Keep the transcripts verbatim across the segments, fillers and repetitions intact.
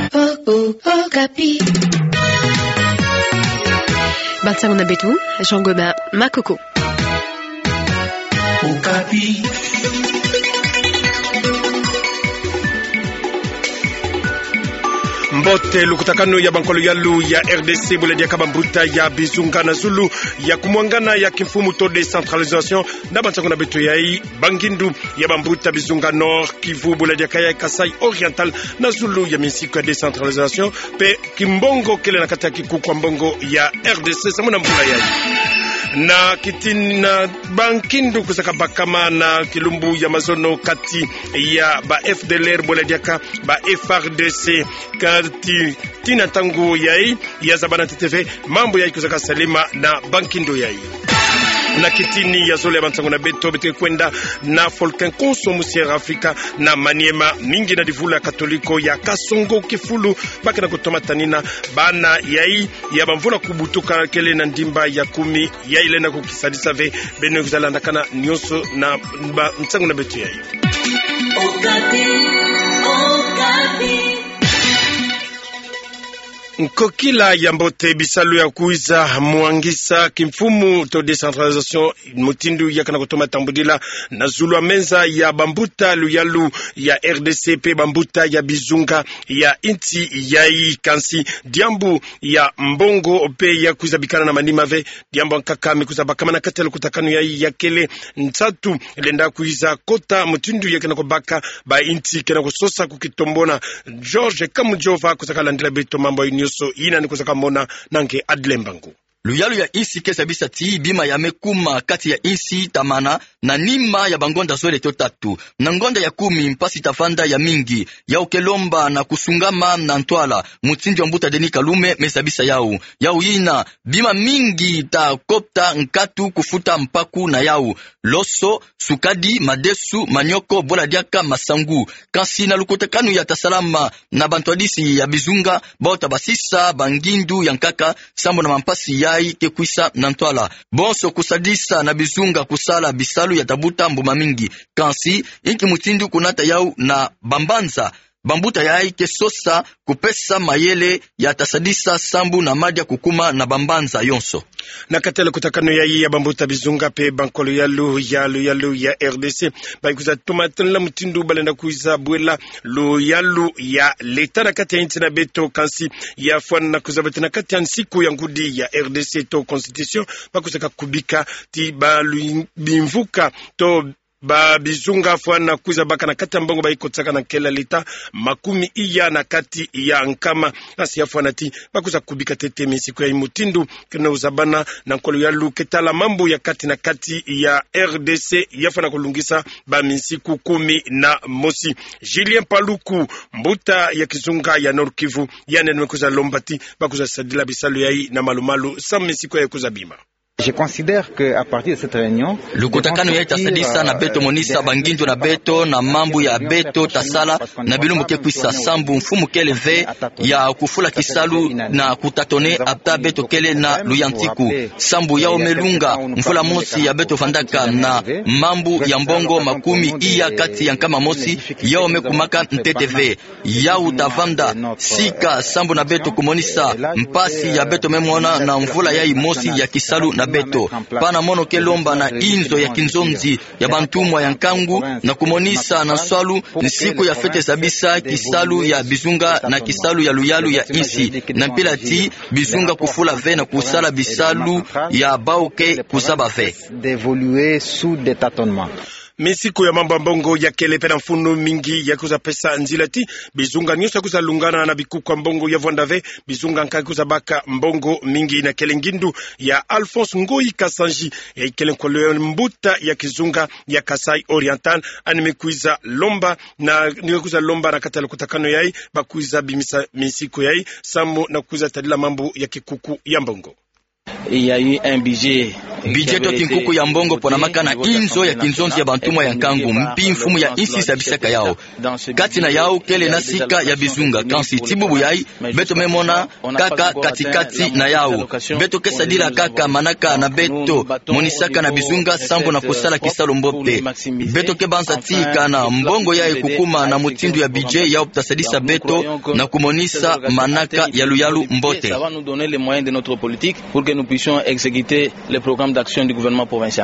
Oh, oh, Okapi. Bansango na betu, Jean Goma, Makoko. Okapi. Mbote lukutakano ya bankolo yalu ya R D C bole dia kabambuta ya bizunga na zulu ya kumwangana ya kimfumu to decentralisation na bantsako na beto yai bangindu ya bambuta bizunga nord Kivu bole dia kaya Kasai oriental na zulu ya misiko ya decentralisation pe kimbongo kele na kata kikuku mbongo ya R D C samuna mbula yai na kitina bankindu kusaka bakama na kilumbu ya mazono kati ya ba F D L R bole dia ka ba F R D C kati tina tangu yai ya zabana T V mambo yai kusaka salima na bankindo yai na kitini ya zole ya bantangu na beto bete kwenda na Folken Konso Musiera Afrika na Maniema mingi na divula katoliko ya Kasongo Kifulu baki na kutomatanina bana yai ya bamvula kubutuka kele na ndimba ya kumi ya ile na kukisadisa ve bene kuzala ndakana nyoso na bantangu na beto yai Okapi, Okapi. Nkokila ya mbote bisalu ya kuiza muangisa kimfumu to decentralisation mutindu ya kana kutoma tambudila na zulu menza ya bambuta luyalu ya R D C P bambuta ya bizunga ya inti yai kansi diambu ya mbongo pe ya kuiza bikana na manima ve diambu nkaka mikuza bakama na katelu kutakanu ya ya kele ntatu lenda kuiza kota mutindu ya kana kubaka ba inti kana kusosa kukitombona George Kamujova kusaka ndila beto mambo inyo so ina nikusaka mona nange Adlembangu luyalu ya insi kesa bisati bima ya mekuma kati ya insi tamana na nima ya bangonda zoele to tatu na ngonda ya kumi mpasi tafanda ya mingi ya ukelomba na kusungama na ntwala mutindi wa mbuta deni kalume mesabisa yau yau ina bima mingi ta kopta nkatu kufuta mpaku na yau loso sukadi madesu manyoko bola diaka masangu kansi na lukotekanu ya tasalama na bantwadisi ya bizunga bauta basisa bangindu ya nkaka sambo na mampasi ya yai kekuisa na ntwala bonso kusadisa na bizunga kusala bisalu ya tabuta mbuma mingi kansi inki mutindu kunata yau na bambanza bambuta yai kesosa kupesa mayele ya tasadisa sambu na madia kukuma na bambanza yonso na katele kutakano yai ya bambuta bizunga pe bankolo yalu yalu yalu ya R D C baikuza tomaten la mutindu balenda kuiza bwela lu yalu ya leta na kati ya inti na beto kansi ya fwana na kuzabete na kati ya nsiku ya ngudi ya R D C to constitution bakuza kubika ti balu bimvuka to ba bizunga fwana kuiza baka na kati ya mbongo ba ikotsaka na kela leta makumi iya na kati ya nkama nasi ya fwana ti bakuza kubika tete misiku ya imutindu kena uzabana na nkolo ya luketala mambo ya kati na kati ya R D C ya fwana kulungisa ba misiku kumi na mosi Julien Paluku mbuta ya kizunga ya Nord Kivu ya nene kuza lombati bakuza sadila bisalu ya hii na malumalu sa misiku ya kuza bima. Je considère que à partir de cette réunion lukotakano ya tasadisa na beto monisa banginjo na beto na mambu ya beto tasala na bilumbu kekwisa sambu mfumu kele ve ya kufula kisalu na kutatone apta beto kele na luyantiku sambu ya omelunga mfula mosi ya beto fandaka na mambu ya mbongo makumi iya kati ya nkama mosi ya omekumaka nteteve ya utavanda sika sambu na beto kumonisa mpasi ya beto memona na mvula ya imosi ya kisalu na beto pana mono kelomba na inzo ya kinzonzi ya bantumwa ya nkangu na kumonisa na swalu ni siku ya fete sabisa kisalu ya bizunga na kisalu ya luyalu ya insi na mpila ti bizunga kufula ve na kusala bisalu ya bauke kusaba ve d'évoluer sous des tâtonnements. Misiko ya mambo mbongo ya kele pena mfuno mingi ya kuza pesa nzilati bizunga nyosa kuza lungana na bikuku mbongo ya vondave bizunga nka kuza baka mbongo mingi na kele ngindu ya Alphonse Ngoi Kasanji ya kele nkolo mbuta ya kizunga ya Kasai Oriental animekuiza lomba na niwekuza lomba na katala kutakano yai bakuiza bimisa misiko yai samo na kuiza tadila mambo ya kikuku ya mbongo. Il y a eu un budget bijeto kinkuku ya mbongo pona makana inzo ya kinzonzi ya bantumwa ya nkangu mpi mfumu ya insi sabisaka yao kati na yao kele na sika ya bizunga kansi tibubu yai beto memona kaka katikati na yao beto kesadila kaka manaka na beto monisaka na bizunga sambo na kosala kisalo mbopte beto kebanza tika na mbongo yai kukuma na mutindu ya bije yao ptasadisa beto na kumonisa manaka yalu yalu mbote. Ça va nous donner les moyens de notre politique pour que nous puissions exécuter les programmes d'action du gouvernement provincial.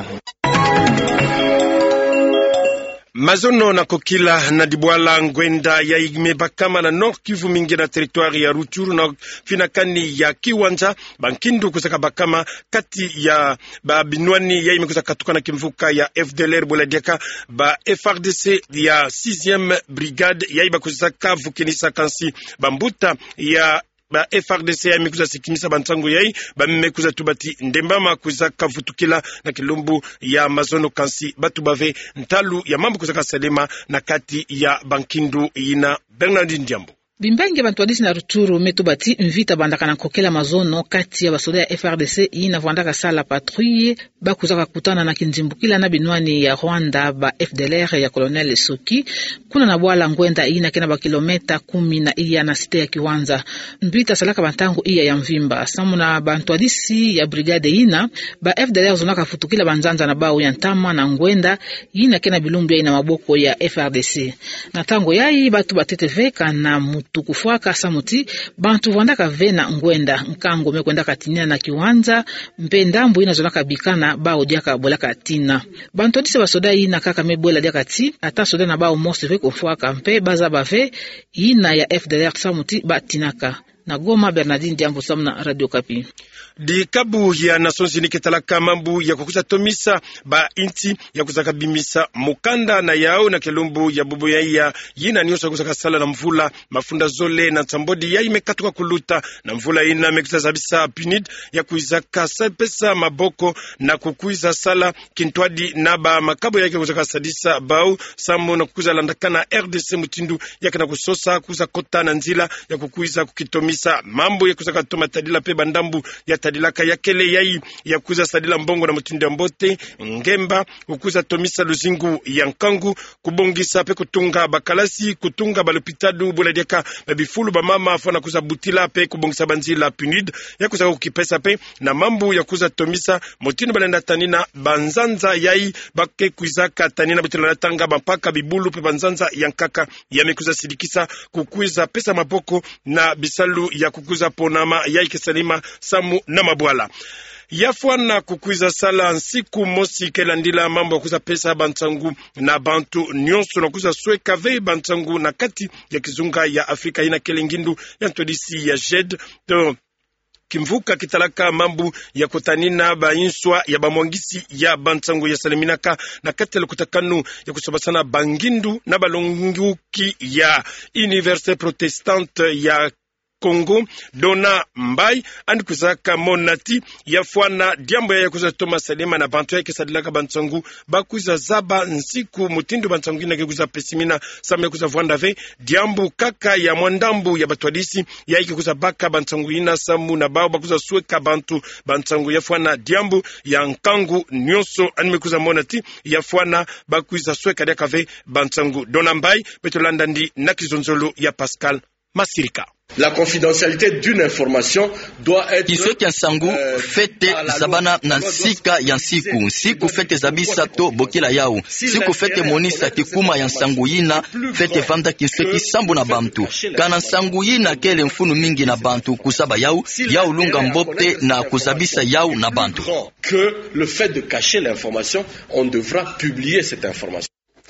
Mazono na Kokila na Dibwala Ngwenda ya imebakama na Nord Kivu mingi na territoire ya Rutshuru na finakani ya Kiwanja Bankindu kusaka bakama kati ya ba binwani ya imekuza katuka na kimvuka ya F D L R Boladiaka ba F R D C ya sixième brigade ya ibakusaka vukinisa kansi bambuta ya ba F R D C ya mekuza sikimisa bantangu yai ba mekuza tubati ndembama kuza kavutukila na kilumbu ya Mazono kansi batu bave ntalu ya mambo kuza kasalema na kati ya Bankindu ina Bernardine Diambo. Bimbangi bantu wadisi na Rutshuru metubati mvita bandaka na kokela Mazono kati ya basoda ya F R D C ina vandaka sala patrouille bakuzaka kutana na kinzimbukila na binwani ya Rwanda ba F D L R ya Colonel Soki kuna na Bwala Ngwenda ina kena ba kilometa kumi na iya na site ya Kiwanza mbita salaka bantangu iya ya Mvimba samu na bantu wadisi ya brigade ina ba F D L R zonaka futukila banzanza na bao ya Ntama na Ngwenda ina kena bilumbia ina maboko ya F R D C na tango yai batu bateteveka na tukufuaka samuti bantu vandaka vena Ngwenda nkango mekwenda katina na Kiwanza mpendambu ina zonaka bikana bao diaka bolaka tina bantu dise basoda ina kaka mebola diaka ti ata soda na bao mosi ve kofuaka mpe baza bave ina ya F D L R samuti batinaka na Goma. Bernardine Diambo samna Radio Kapi. Di kabu ya Nations Unies talaka mambu ya kukuza tomisa ba inti ya kuzaka bimisa mukanda na yao na kelumbu ya bubu ya iya yina niosa kuzaka sala na mvula mafunda zole na tambodi ya imekatuka kuluta na mvula ina mekuza zabisa punid ya kuizaka pesa maboko na kukuiza sala kintwadi na ba makabu ya kuzaka sadisa bau samu na kukuza landakana R D C mutindu ya kena kusosa kuza kota na nzila ya kukuiza kukitomisa mambu ya kuzaka tomatadila pe bandambu ya tadilaka ya kele yai ya kuza sadila mbongo na mutindo mbote ngemba kukuza tomisa luzingu ya nkangu kubongisa pe kutunga bakalasi kutunga balopitadu buladiaka babifulu ba mama afana kuza butila pe kubongisa banzila punid ya kuza kukipesa pe na mambu ya kuza tomisa mutindo balenda tanina banzanza yai bake kuizaka tanina butila tanga bampaka bibulu pe banzanza ya nkaka ya mekuza sidikisa kukuza pesa maboko na bisalu ya kukuza ponama yai kesalima samu na mabwala yafwana kukuiza sala nsiku mosi kelandila mambo kuza pesa bantangu na bantu nyonso na kuza sweka ve bantangu na kati ya kizunga ya Afrika ina kelengindu ya ntodisi ya jed to kimvuka kitalaka mambu ya kotanina ba inswa ya bamwangisi ya bantangu ya saliminaka na kati ya kutakanu ya kusobasana Bangindu na balonguki ya Université Protestante ya Kongo Dona Mbai andi kuzaka monati ya fuana diambo ya kuza Thomas Salema na bantu yake sadilaka bantangu bakuza zaba nsiku mutindu bantangu ina kuza pesimina same kuza vwanda ve diambo kaka ya mwandambu ya batwadisi ya iki kuza baka bantangu ina samu na bao bakuza sweka bantu bantangu ya fuana diambo ya nkangu nyonso anime kuza monati ya fuana bakuza sweka diaka ve bantangu Dona Mbai betolanda ndi na kizonzolo ya Pascal Masirika. La confidentialité d'une information doit être Kiswe kya sangu euh, fete zabana na sika ya siku siku fete zabisa to bokila yao siku fete monisa kikuma ya sangu yina fete vanda kiswe kisambu na bantu kana sangu yina kele mfunu mingi na bantu kusaba yao yao lunga mbopte na kusabisa yao na bantu que le fait de cacher l'information on devra publier cette information.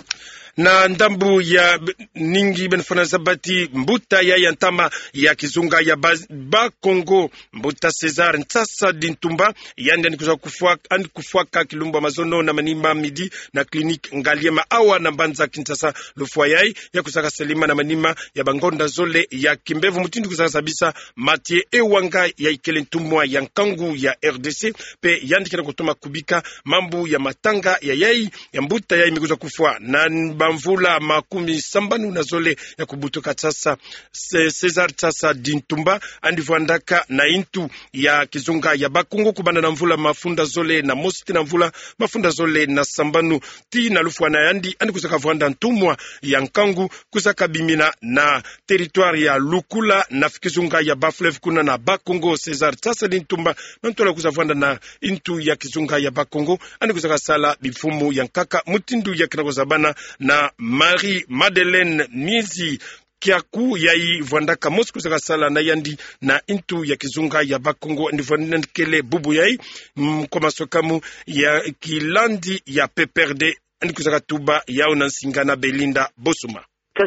Na ndambu ya ningi benfana zabati mbuta ya yantama ya kizunga ya ba Kongo mbuta Cesar Ntasa Dintumba yande ni kuza kufua andi kufuaka kilumba Mazono na Manima midi na klinik Ngaliema awa na Mbanza Kinshasa lufuayai ya kusaka Selima na Manima ya Bangonda Zole ya Kimbevu mutindu kusaka sabisa Matie Ewanga ya Ikele Ntumwa ya Nkangu ya R D C pe yandi kina kutuma kubika mambu ya matanga ya yai ya mbuta ya imekuza kufua na bamvula makumi sambanu na zole ya kubutuka sasa Cesar sasa Dintumba andivandaka na intu ya kizunga ya Bakongo kubanda na mvula mafunda zole na mosti na mvula mafunda zole na sambanu ti na lufu na yandi andi kusaka vanda ntumwa ya nkangu kusaka bimina na territoire ya Lukula na kizunga ya Baflev kuna na Bakongo Cesar sasa Dintumba na ntola kusavanda na intu ya kizunga ya Bakongo andi kusaka sala bifumu ya nkaka mutindu ya kinakozabana na Marie Madeleine Nizi kiaku yai vwandaka mosku saka sala na yandi na intu ya kizunga ya Bakongo ndivandikele bubu yai mkomasokamu ya kilandi ya P P R D ndikusaka tuba yao na Nsingana Belinda Bosuma.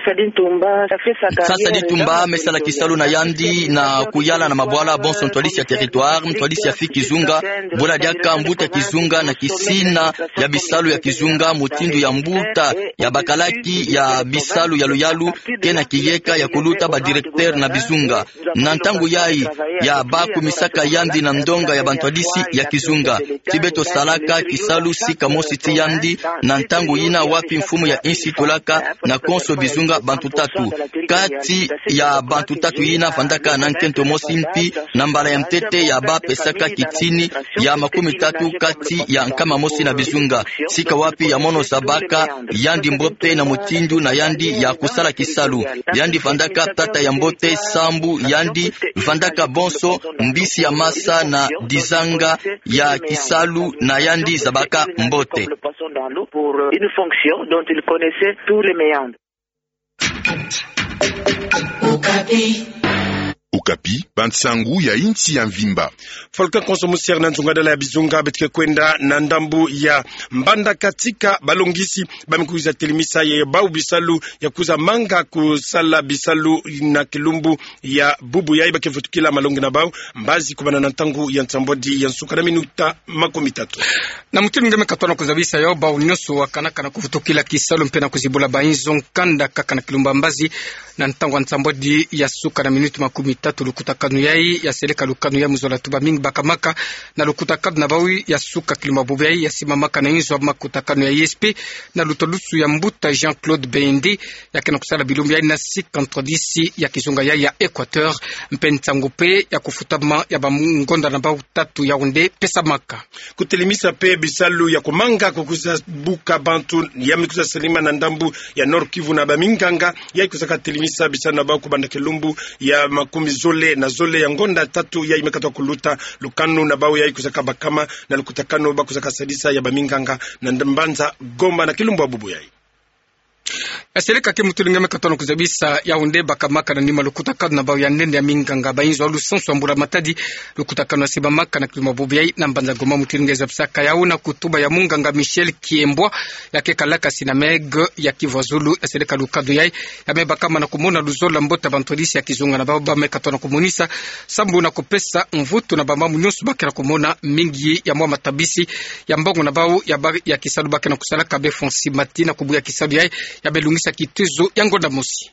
Sasa Dintumba mesala kisalu na yandi na kuyala na mabwala bonso ntwalisi ya territoire ntwalisi ya fi kizunga bola diaka mbuta ya kizunga na kisina ya bisalu ya kizunga mutindu ya mbuta ya bakalaki ya bisalu ya luyalu kena kiyeka ya kuluta ba directeur na bizunga na ntangu yai ya baku misaka yandi na ndonga ya bantwalisi ya kizunga tibeto salaka kisalu sika mosi tiyandi na ntangu yina wapi mfumu ya insi tolaka na konso bizunga bantu tatu kati ya bantu tatu yina fandaka na nkento mosi mpi na mbala ya mtete ya ba pesaka kitini ya makumi tatu kati ya nkama mosi na bizunga sika wapi ya mono sabaka yandi mbote na mutindu na yandi ya kusala kisalu yandi fandaka tata ya mbote sambu yandi fandaka bonso mbisi ya masa na dizanga ya kisalu na yandi zabaka mbote. Okapi. Okapi, bantsangu ya inchi ya Mvimba. Folka konsomusier na nzungadala ya bizunga betike kwenda na ndambu ya mbanda katika balongisi bamikuza telimisa ya bau bisalu ya kuza manga kusala bisalu na kilumbu ya bubu ya iba kefutukila malongi na bau mbazi kubana na ntangu ya nsambodi ya nsuka na minuta makomi tatu. Na mutini ngeme katwana kuzabisa ya bau nyosu wakanaka na kufutukila kisalu mpena kuzibula bainzo nkanda kaka na kilumba mbazi na ntangu wa nsambodi ya suka na minuti makumi tatu lukutakanu yai ya seleka lukanu ya muzola tuba mingi bakamaka na lukutakanu na bawi ya suka kilima bubu yai ya simamaka na inzo makutakanu ya I S P na lutolusu ya mbuta Jean-Claude Bendi ya kena kusala bilumbi yai na si kontradisi ya kizunga yai ya Equateur mpensangu pe ya kufutama ya bamungonda na bau tatu ya unde pesa maka kutelimisa pe bisalu ya kumanga kukuza buka bantu ya mikuza selima na ndambu ya Nord Kivu na baminganga ya kusaka telimisa bisalu na bau kubanda kilumbu ya makumi zole na zole ya ngonda tatu ya imekatwa kuluta lukanu na bau ya kusaka bakama na lukutakano ba kusaka sadisa ya baminganga na ndambanza Goma na kilumbu wa bubu yai. Aseleka ke mutu ngame katano kuzabisa ya unde bakamaka na nima lukutakano na bau ya nende ya minganga bainzo alu sonso ambura matadi lukutakano na sibamaka na kiluma bubu yai na mbanza Goma mutu ngeza psaka ya una kutuba ya munganga Michel Kiembwa ya kekalaka sinameg ya Kivazulu aseleka lukadu yai ya mebakama na kumona luzola mbota bantolisi ya kizunga na bau ba mekatano kumunisa sambu na kupesa mvutu na bamba munyosu bake na kumona mingi ya mwa matabisi ya mbongo na bau ya bari ya kisalu bake na kusalaka befonsi mati na kubu ya kisalu yai ya belungisa kitezo ya ngonda mosi.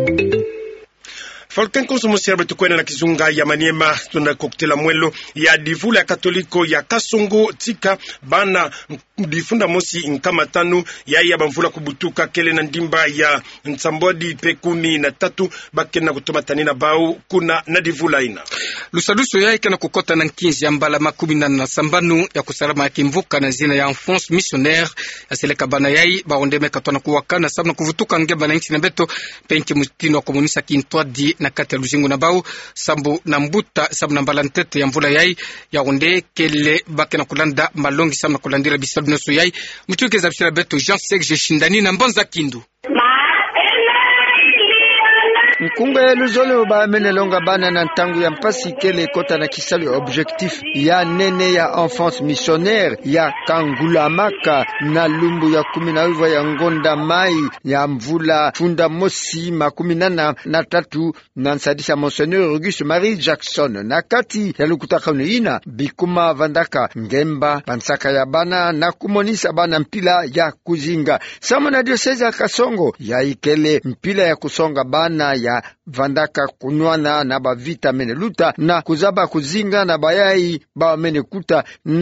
Falken konsomusier betu kwena na kizunga ya Maniema tuna koktela mwelo ya divula ya katoliko ya Kasongo tika bana difunda mosi nkama tanu ya ya bamvula kubutuka kele na ndimba ya nsambodi pekumi na tatu bakena kutoma tanina bau kuna na divula ina. Lusaluso ya ikena kukota na nkinzi ya mbala makumi na na sambanu ya kusalama ya kimvuka na zina ya enfance missionnaire ya seleka bana yai baondeme katwana kuwakana sabna kuvutuka ngeba na inchi na beto penki mutino wa komunisa kintwadi na kati ya luzingu na bau sambu na mbuta sabu na mbala ntete ya mvula yai ya onde kele bake na kulanda malongi sabu na kulandira bisabu noso yai mtuke za bishala beto Jean Serge Shindani na Mbonza Kindu. Mkunga luzolo ba menelonga bana na ntangu ya mpasi kele kota na kisalu objectif ya nene ya enfance missionnaire ya Kangulamaka na lumbu ya kumi na uva ya ngonda mai ya mvula funda mosi makumi nana na tatu na nsadisa Monseigneur Auguste Marie Jackson na kati ya lukutakano ina bikuma vandaka ngemba pansaka ya bana na kumonisa bana mpila ya kuzinga sama na diocese ya Kasongo ya ikele mpila ya kusonga bana ya vandaka kunwana na ba vitamine luta na kuzaba kuzinga na bayai ba mene kuta na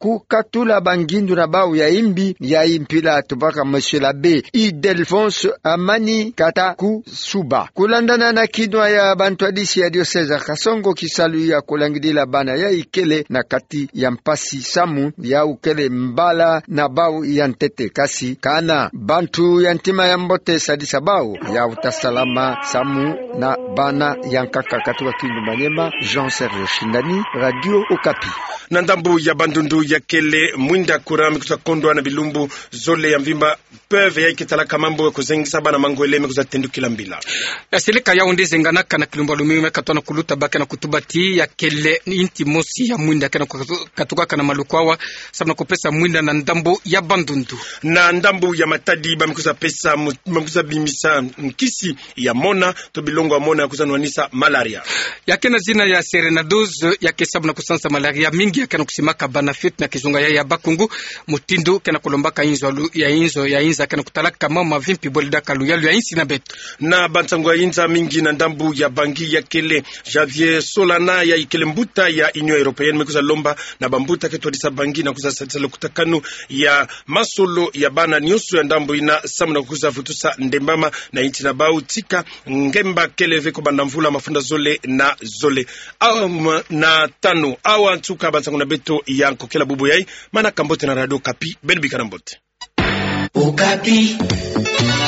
kukatula bangindu na bau ya imbi ya impila tubaka Monsieur l'abbé Idelphonse Amani Kata Kusuba kulandana na kidwa ya bantu adisi ya diocese Kasongo kisalu ya kulangidila bana ya ikele na kati ya mpasi samu ya ukele mbala na bau ya ntete kasi kana bantu ya ntima ya mbote sadisa bau ya utasalama samu na bana ya nkaka katuka kindu Manyema. Jean Serge Shindani, Radio Okapi. Na ndambu ya bandundu ya kele mwinda kurami kutakondwa na bilumbu zole ya mvimba peve ya ikitalaka mambo ya kuzengisa bana mango eleme kuzatendu kila mbila. Ya seleka ya unde zenganaka na kilumba lumime katwana kuluta baka na kutubati ya kele inti mosi ya mwinda kana katuka kana malukwawa sabna kupesa mwinda na ndambu ya bandundu. Na ndambu ya matadi bamikuza pesa bamikuza bimisa mkisi ya mona to bilongo ya mona ya kuzanwanisa malaria. Ya kena zina ya serenadoze ya kesabu na kusansa malaria mingi ya kena kusimaka banafit na kizunga ya ya bakungu mutindu kena kulombaka inzo ya inzo ya inza kena kutalaka mama vimpi bolida kaluyalu ya insi na betu. Na bantangu ya inza mingi na ndambu ya bangi ya kele Javier Solana ya ikele mbuta ya Union Européenne mekuza lomba na bambuta ketu disa bangi na kuza satisa kutakanu ya masolo ya bana nyusu ya ndambu ina samu na kuza futusa ndembama na inti na bau tika ngemba kele veko bandamvula mafunda zole na zole awa na tano awa ntuka bantangu na beto ya nkokela bubu yai mana kambote na Radio Okapi benbika na mbote Okapi.